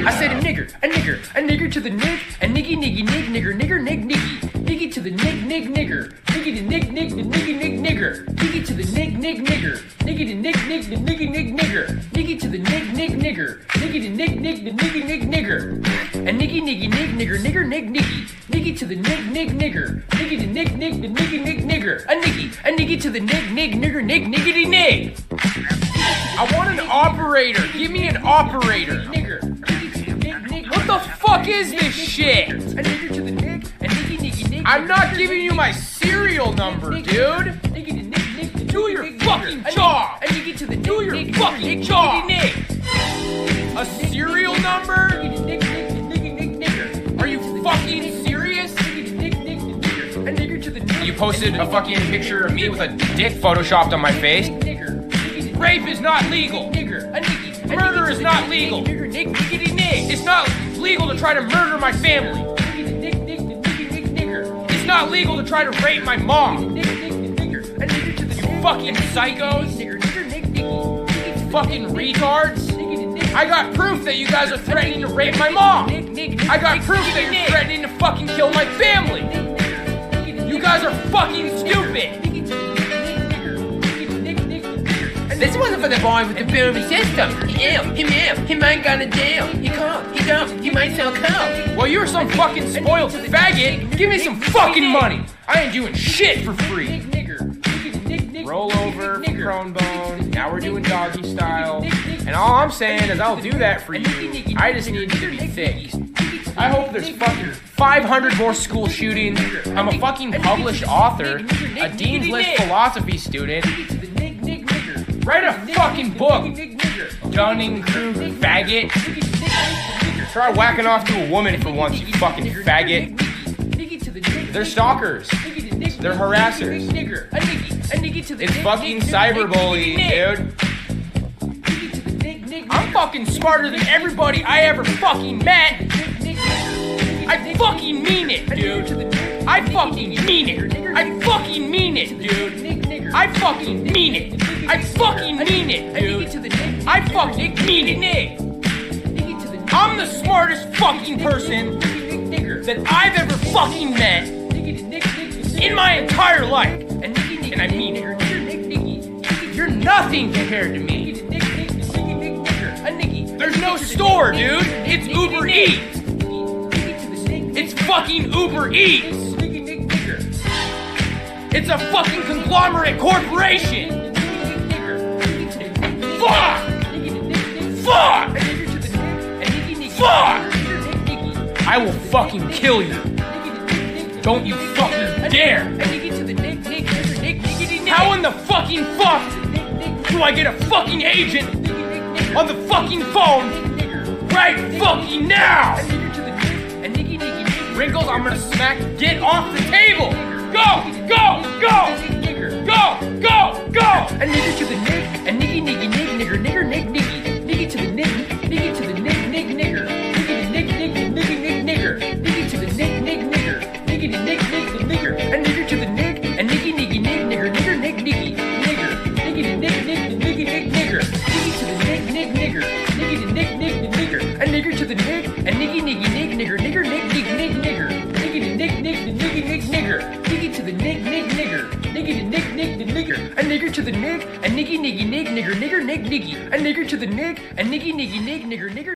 I said a nigger to the nig, a niggy niggy nig, nigger nigger nig niggy, niggy to the nig nig nigger, niggy to nig nig the niggy nig nigger, niggy to the nig nig nigger, niggy to nig nig the niggy nig nigger, niggy to the nig nig nigger, niggy to nig nig the niggy nig nigger, a niggy niggy nig nigger nigger nig niggy, niggy to the nig nig nigger, niggy to nig nig the niggy nig nigger, a niggy to the nig nig nigger nig niggity nig. I want an operator. Give me an operator. Nigger. What the fuck is this shit? I'm not giving you my serial number, dude. Do your fucking job. Do your fucking job. A serial number? Are you fucking serious? You posted a fucking picture of me with a dick photoshopped on my face. Rape is not legal. Murder is not legal. It's not legal to try to murder my family. It's not legal to try to rape my mom. You fucking psychos. Fucking retards. I got proof that you guys are threatening to rape my mom. I got proof that you're threatening to fucking kill my family. You guys are fucking stupid. This wasn't for the boy with the boomy system. He might got a deal. He can't, he don't, he might sell coke. Well, you're some fucking spoiled faggot. Give me some fucking money. I ain't doing shit for free. Roll over, prone bone. Now we're doing doggy style. And all I'm saying is I'll do that for you. I just need you to be thick. I hope there's fucking 500 more school shootings. I'm a fucking published author, a Dean's List philosophy student. Write a fucking book, Dunning-Kruger faggot. Try whacking off to a woman for once, you fucking faggot. They're stalkers. They're harassers. It's fucking cyberbullying, dude. I'm fucking smarter than everybody I ever fucking met. I fucking mean it, dude. I fucking mean it. I fucking mean it, dude. I fucking mean it. I fucking mean it, dude. I fucking mean it. I'm the smartest fucking person that I've ever fucking met in my entire life. And I mean it. You're nothing compared to me. There's no store, dude. It's Uber Eats. It's fucking Uber Eats. It's a fucking conglomerate corporation. Fuck! Fuck! Fuck! I will fucking kill you. Don't you fucking dare! How in the fucking fuck do I get a fucking agent on the fucking phone right fucking now? Wrinkles, I'm gonna smack. Get off the table! Go! Go! Go! Go! Go! Go! A nigger to the nig, a niggy niggy nig, nigger nigger nig niggy, niggy to the nig, niggy to the nig nig nigger, niggy to nig nig niggy nig nigger, niggy to the nig nig nigger, niggy to nig nig the nigger, a nigger to the nig, a niggy niggy nig, nigger nigger nig niggy, nigger, niggy to nig nig the niggy nig nigger, niggy to the nig nig nigger, niggy to nig nig the nigger, a nigger to the nig, a niggy niggy nig, nigger nigger nig nig nig nigger, niggy to nig nig the niggy nig nigger, niggy to the nig nig nigger, niggy to nig nig the nigger, a nigger to the nig, a niggy niggy nig, nigger nigger nig niggy, a nigger to the nig, a niggy niggy nig, nigger nigger